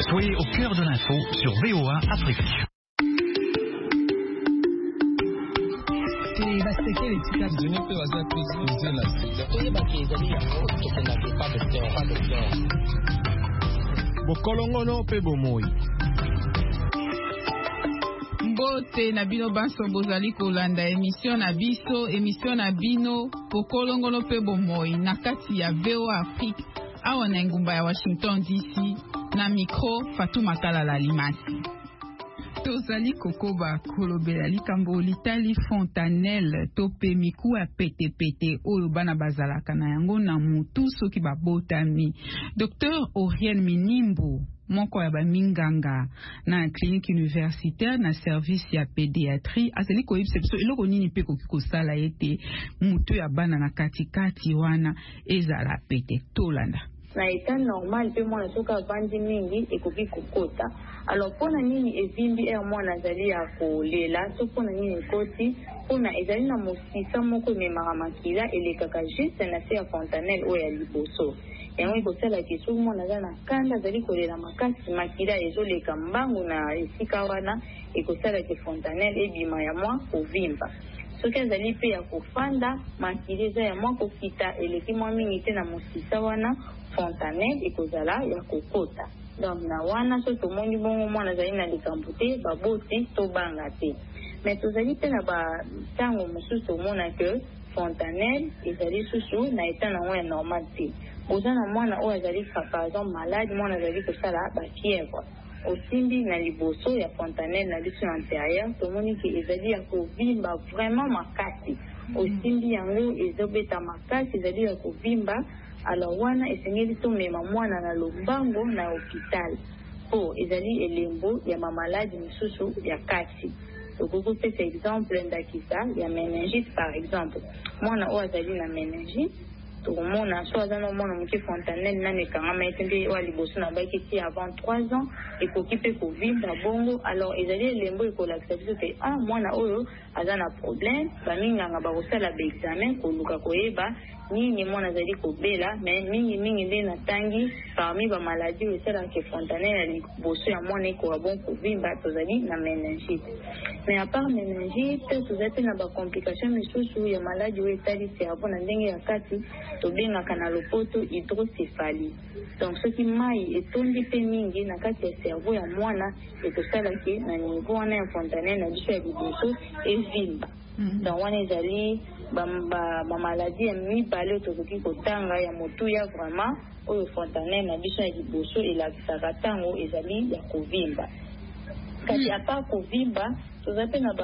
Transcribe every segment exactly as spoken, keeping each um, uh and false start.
Soyez au cœur de l'info sur V O A Afrique. Bokolongono pe bomoi. Mbote na bino banso bozali kolanda émission na biso émission na bino Bokolongono pe bomoi na kati ya V O A Afrique awa na ngumba ya Washington D C na micro Fatou Makala la Limasi. Tozali kokoba kolobela likambo litali fontanelle tope miku ya pete pete oyo bana bazalaka na yango na mutu soki babotami. Docteur Auriel Minimbu moko ya baminganga na clinique universitaire na service ya pédiatrie azali koyebisa biso eloko nini pe koki kosala ete mutu ya bana na katikati wana ezala pete tolanda. Na état normal pe mwana soka bandi mingi ekoki kokota. Alors pona nini evimbi er mwana azali ya kolela so pona nini koti pona ezali na mosisa moko memaka makila elekaka juste na se ya fontanelle oyo ya liboso. Yango ekosala kesu mwana aza na kanda azali kolela makasi makila ezoleka mbangu na esika wana ekosala ke fontanelle ebima ya mwa kovimba. Soki azali pe ya kofanda makila eza ya mwa kokita eleki mwa mingi te na mosisa wana fontanelle ekozala ya kokota. Donc na wana so tomoni bongo mwana azali na likambo te baboti to banga te. Mais tozali pe na ba tango mosusu tomona ke fontanelle ezali susu na eta nango ya normal te. Oza na mwana oyo azali par exemple malade mwana azali kosala ba fièvre. Osimbi na liboso ya fontanelle na biso antérieure tomoni ke ezali ya kovimba vraiment makasi. Osimbi yango ezobeta makasi ezali ya kovimba. Alors wana esengeli tomema mwana na lombango na hôpital po ezali elembo ya mamaladi misusu ya kati. Okoki pesa exemple ndakisa ya méningite par exemple mwana oyo azali na méningite tokomona so aza na mwana moke fontanelle nani ekangama ete nde oyo liboso na baki ti avant trois ans ekoki mpe kovimba bongo. Alors ezali elembo ekolakisa biso te ah mwana oyo aza na problème baminganga bakosala baexamen koluka koyeba nini mwana azali kobela mais mingi mingi nde natangi parmi bamaladi oyo esalaka fontanelle ya liboso ya mwana ekoka bon kovimba tozali na méningite. Mais à part méningite tozali mpe na bacomplication misusu ya maladi oyo etali cerveau na ndenge ya kati tobengaka na lopoto hydrocéphalie. Donc soki mai etondi mpe mingi na kati ya cerveau ya mwana ekosalaki na niveau wana ya fontanelle na biso ya liboso evimba. Donc wana ezali bamaladi ya mibale oyo tokoki kotanga ya motuya vraiment oyo fontanelle na biso ya liboso elakisaka ntango ezali ya kovimba. Kasi apa kovimba tozali mpe na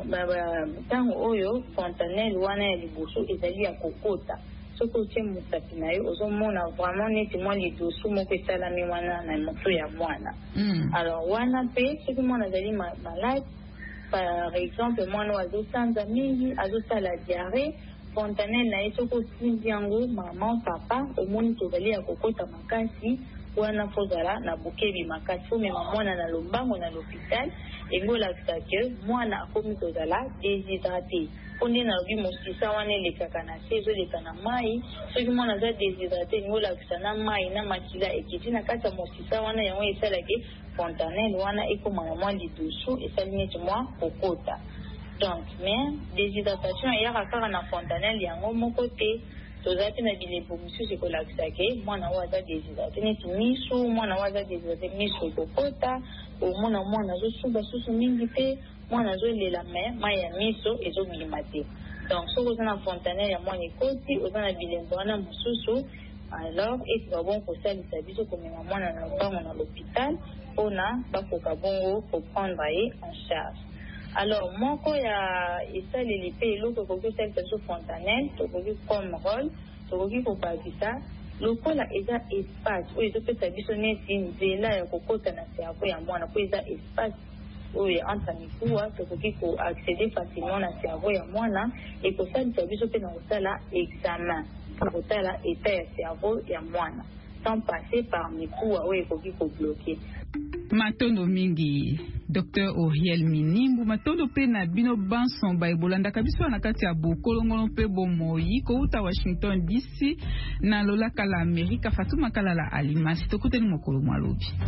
ntango oyo fontanelle wana ya liboso ezali ya kokota. Soki otie mosapi na yo ozomona vraiment neti mwa lidosu moko esalami wana na moto ya mwana. Alors wana mpe soki mwana azali malade par exemple mwana oyo azosanza mingi azosala diarrhée fontanelle na ye soki osimbi yango mama papa omoni tozali ya kokota makasi wana fozala na bokebi makasi omema mwana na lombango na l'hôpital engolakisa ke mwana akomi kozala déshydraté. Onde na lobi mosisa wana elekaka na se ezoleka na mai soki mwana aza déshydraté engolakisa na mai na makila ekiti na kati ya mosisa wana yango esalaki fontanelle wana ekoma na mwa lidusu esali neti mwa kokota. Donc mais déshydratation eyaka kaka na fontanelle yango moko te tozali mpe na bilembo misusu ekolakisa ke mwana oyo aza déshydraté neti miso mwana oyo aza déshydraté miso ekokota omona mwana azosuba susu mingi te mwana azolela me mai ya miso ezobima te. Donc soki oza na fontanelle ya mwana ekoti oza na bilembo wana mosusu alors ekoka bongo kosalisa biso komema mwana na lombango na l'hôpital mpona bakoka bongo koprendre ye en charge. Alors moko ya esaleli mpe eloko ekoki kosalisa biso fontanelle tokoki comme rôle tokoki kobakisa lokola eza espace oyo ezopesa biso neti nzela ya kokota na cerveau ya mwana po eza espace oyo entre mikuwa tokoki koaccéder facilement na cerveau ya mwana ekosalisa biso mpe na kosala examen kotala état ya cerveau ya mwana sans passer par mikuwa oyo ekoki kobloke. Matondo mingi Docteur Auriel Minimbu matondo pe na bino banson ba ebolanda kabiso na kati ya bokolongono pe bomoi ko uta Washington D C na lola kala Amerika Fatou Makala la Alimasi tokuteni mokolo mwalobi.